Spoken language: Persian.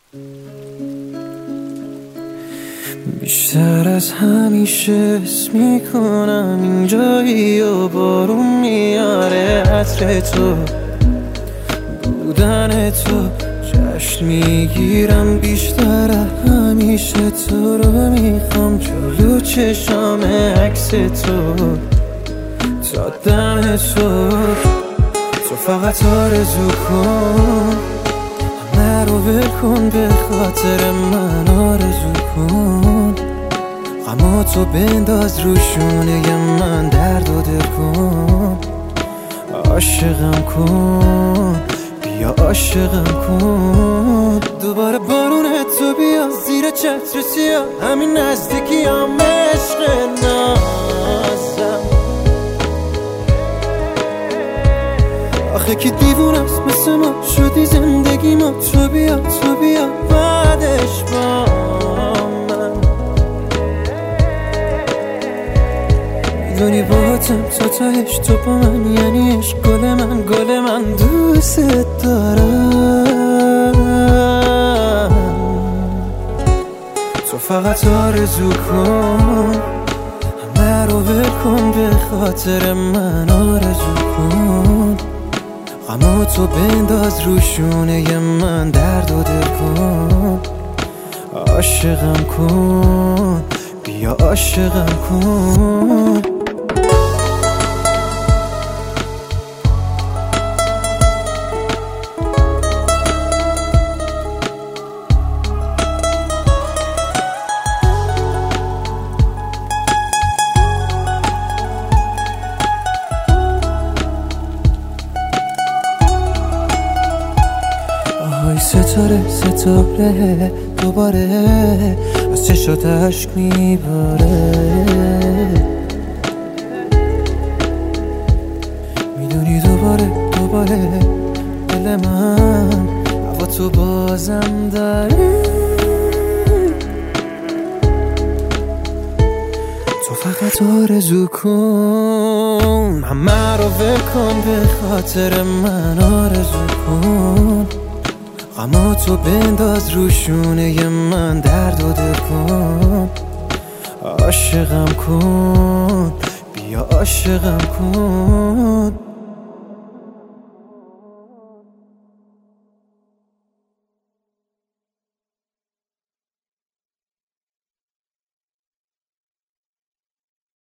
بیشتر از همیشه حس میکنم اینجایی و بارون میاره عطر تو بودن تو جشن میگیرم بیشتر همیشه تو رو میخوام جلو چشام عکس تو تا دم تو فقط آرزو کن همه رو ول کن به خاطر من آرزو کن غما تو بنداز رو شونه من درد و دل کن عاشقم کن بیا عاشقم کن دوباره بارون تو بیا زیر چتر سیاه همین نزدیکی هم عشق نازم آخه کی دیوونه است مثل ما شدی زندگی ما تو بیا بعدش با من میدونی باهاتم تا تهش تو با من یعنی عشق گل من دوست دارم تو فقط آرزو کن همه رو ول کن به خاطر من آرزو کن غما تو بنداز رو شونه من درد و دل کن عاشقم کن بیا عاشقم کن ستاره دوباره از چشات عشق میباره میدونی دوباره دل من هوا تو بازم داره تو فقط آرزو کن همه رو ول کن به خاطر من آرزو کن غما تو بنداز رو شونه من درد و دل کن عاشقم کن بیا عاشقم کن